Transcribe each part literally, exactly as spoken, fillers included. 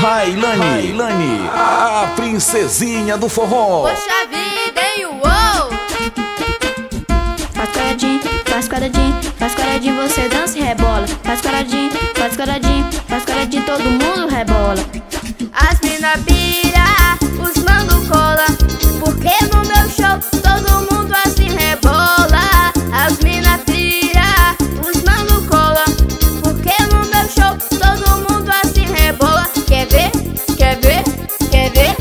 Railane, Railane, a princesinha do forró. Poxa vida, hein, uou! Faz quadradinho, faz quadradinho, faz quadradinho, você dança e rebola. Faz quadradinho, faz quadradinho, faz quadradinho, todo mundo rebola. As mina pira, os mano cola, porque no meu show todo mundo assim rebola. As mina pira, os mano cola, porque no meu show todo mundo assim rebola. Quer ver? Quer ver? Quer ver?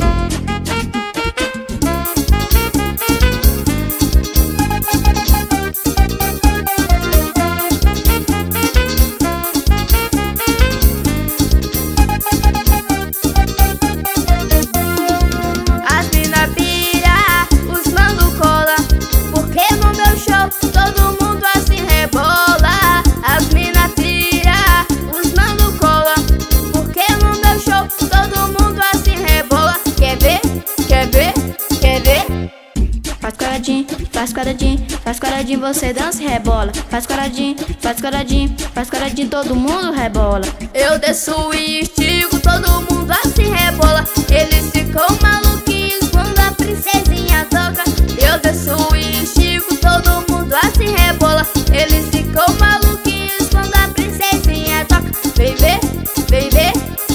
As mina pira, os mano cola, porque no meu show todo mundo assim rebola. As mina pira, os mano cola, porque no meu show todo mundo assim rebola. Quer ver? Quer ver? Quer ver? Faz quadradinho, faz quadradinho, faz quadradinho, você dança e rebola. Faz quadradinho, faz quadradinho, faz quadradinho, todo mundo rebola. Eu desço e estico, todo mundo assim rebola. Eles ficam maluquinhos quando a princesinha toca. Eu desço e estico, todo mundo assim rebola. Eles ficam maluquinhos quando a princesinha toca. Vem ver, vem ver,